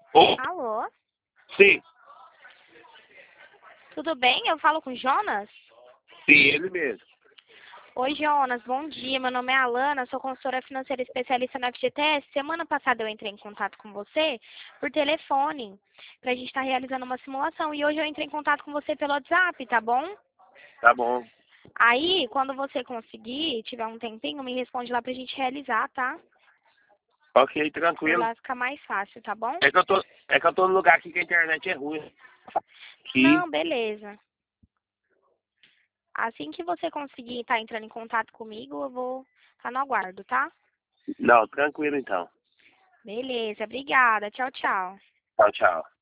Oh, Alô? sim, Tudo bem? Eu falo com o Jonas? sim, ele mesmo. Oi, Jonas. Bom dia. Meu nome é Alana, sou consultora financeira especialista na FGTS. Semana passada eu entrei em contato com você por telefone para a gente estar realizando uma simulação. E hoje eu entrei em contato com você pelo WhatsApp, tá bom? Tá bom. Aí, quando você conseguir, tiver um tempinho, me responde lá pra gente realizar, tá? Ok, Por tranquilo. lá fica mais fácil, tá bom? É que eu tô num lugar aqui que a internet é ruim. Aqui. Não, beleza. Assim que você conseguir estar entrando em contato comigo, eu vou estar no aguardo, tá? Não, tranquilo então. Beleza, obrigada. Tchau, tchau. Tchau, tchau.